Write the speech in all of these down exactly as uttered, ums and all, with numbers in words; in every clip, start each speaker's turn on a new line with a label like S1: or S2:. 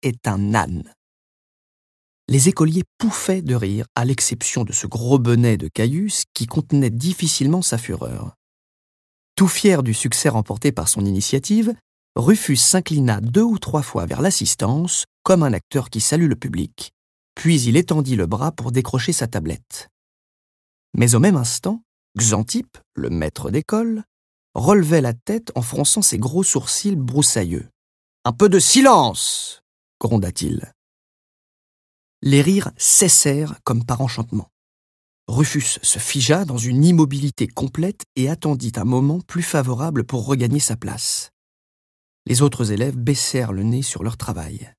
S1: est un âne. Les écoliers pouffaient de rire, à l'exception de ce gros bonnet de Caius qui contenait difficilement sa fureur. Tout fier du succès remporté par son initiative, Rufus s'inclina deux ou trois fois vers l'assistance, comme un acteur qui salue le public, puis il étendit le bras pour décrocher sa tablette. Mais au même instant, Xanthippe, le maître d'école, relevait la tête en fronçant ses gros sourcils broussailleux. « Un peu de silence !» gronda-t-il. Les rires cessèrent comme par enchantement. Rufus se figea dans une immobilité complète et attendit un moment plus favorable pour regagner sa place. Les autres élèves baissèrent le nez sur leur travail.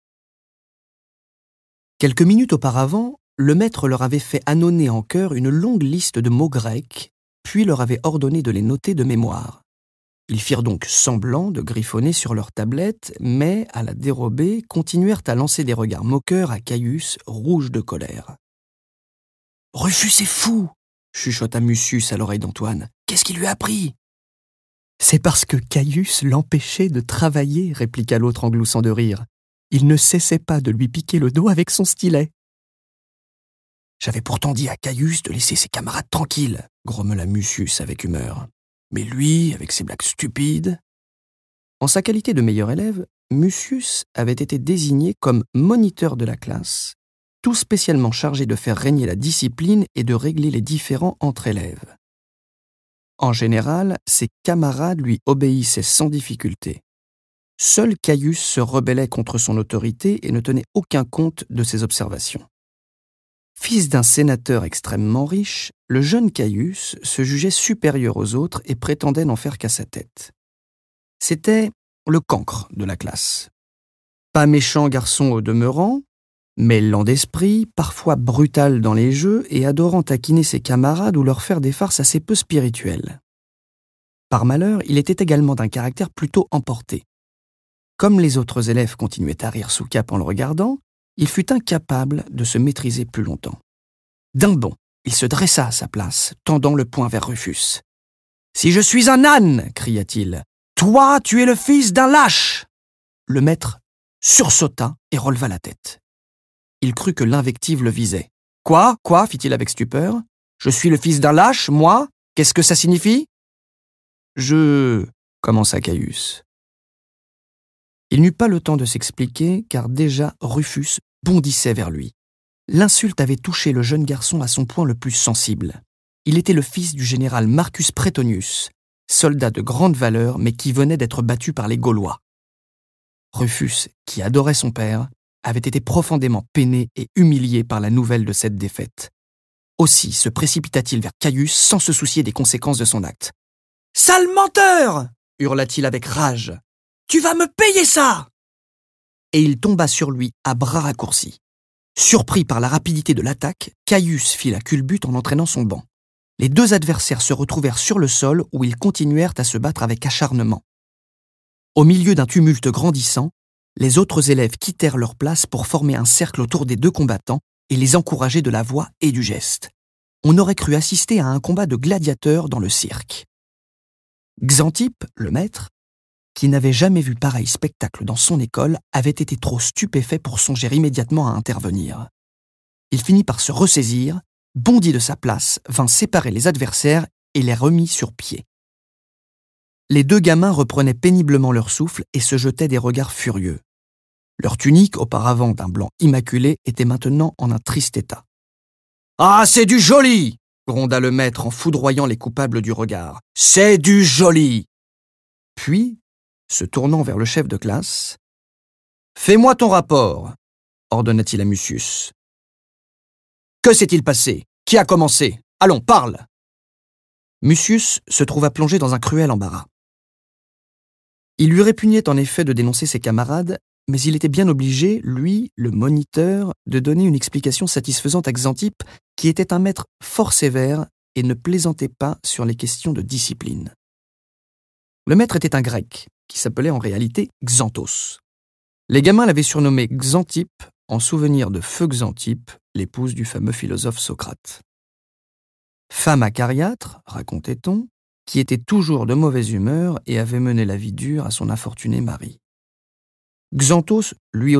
S1: Quelques minutes auparavant, le maître leur avait fait ânonner en chœur une longue liste de mots grecs, puis leur avait ordonné de les noter de mémoire. Ils firent donc semblant de griffonner sur leur tablette, mais, à la dérobée, continuèrent à lancer des regards moqueurs à Caius, rouge de colère. « Rufus est fou !» chuchota Mucius à l'oreille d'Antoine. « Qu'est-ce qui lui a pris ?»« C'est parce que Caius l'empêchait de travailler, » répliqua l'autre en gloussant de rire. « Il ne cessait pas de lui piquer le dos avec son stylet. »« J'avais pourtant dit à Caius de laisser ses camarades tranquilles, » grommela Mucius avec humeur. « Mais lui, avec ses blagues stupides... » En sa qualité de meilleur élève, Mucius avait été désigné comme moniteur de la classe, tout spécialement chargé de faire régner la discipline et de régler les différends entre élèves. En général, ses camarades lui obéissaient sans difficulté. Seul Caius se rebellait contre son autorité et ne tenait aucun compte de ses observations. Fils d'un sénateur extrêmement riche, le jeune Caius se jugeait supérieur aux autres et prétendait n'en faire qu'à sa tête. C'était le cancre de la classe. Pas méchant garçon au demeurant, mais lent d'esprit, parfois brutal dans les jeux et adorant taquiner ses camarades ou leur faire des farces assez peu spirituelles. Par malheur, il était également d'un caractère plutôt emporté. Comme les autres élèves continuaient à rire sous cape en le regardant, il fut incapable de se maîtriser plus longtemps. D'un bond, il se dressa à sa place, tendant le poing vers Rufus. « Si je suis un âne !» cria-t-il. « Toi, tu es le fils d'un lâche !» Le maître sursauta et releva la tête. Il crut que l'invective le visait. « Quoi ? Quoi ?» fit-il avec stupeur. « Je suis le fils d'un lâche, moi ? Qu'est-ce que ça signifie ?»« Je... » commença Caius. Il n'eut pas le temps de s'expliquer, car déjà Rufus bondissait vers lui. L'insulte avait touché le jeune garçon à son point le plus sensible. Il était le fils du général Marcus Pretonius, soldat de grande valeur, mais qui venait d'être battu par les Gaulois. Rufus, qui adorait son père, avait été profondément peiné et humilié par la nouvelle de cette défaite. Aussi se précipita-t-il vers Caius sans se soucier des conséquences de son acte. « Sale menteur !» hurla-t-il avec rage. « Tu vas me payer ça !» Et il tomba sur lui à bras raccourcis. Surpris par la rapidité de l'attaque, Caius fit la culbute en entraînant son banc. Les deux adversaires se retrouvèrent sur le sol où ils continuèrent à se battre avec acharnement. Au milieu d'un tumulte grandissant, les autres élèves quittèrent leur place pour former un cercle autour des deux combattants et les encourager de la voix et du geste. On aurait cru assister à un combat de gladiateurs dans le cirque. Xanthippe, le maître, qui n'avait jamais vu pareil spectacle dans son école, avait été trop stupéfait pour songer immédiatement à intervenir. Il finit par se ressaisir, bondit de sa place, vint séparer les adversaires et les remit sur pied. Les deux gamins reprenaient péniblement leur souffle et se jetaient des regards furieux. Leur tunique, auparavant d'un blanc immaculé, était maintenant en un triste état. « Ah, c'est du joli !» gronda le maître en foudroyant les coupables du regard. « C'est du joli !» Puis, se tournant vers le chef de classe, « Fais-moi ton rapport !» ordonna-t-il à Mucius. « Que s'est-il passé ? Qui a commencé ? Allons, parle !» Mucius se trouva plongé dans un cruel embarras. Il lui répugnait en effet de dénoncer ses camarades, mais il était bien obligé, lui, le moniteur, de donner une explication satisfaisante à Xanthippe, qui était un maître fort sévère et ne plaisantait pas sur les questions de discipline. Le maître était un grec, qui s'appelait en réalité Xanthos. Les gamins l'avaient surnommé Xanthippe, en souvenir de feu Xanthippe, l'épouse du fameux philosophe Socrate. Femme acariâtre, racontait-on, qui était toujours de mauvaise humeur et avait mené la vie dure à son infortuné mari. Xanthos, lui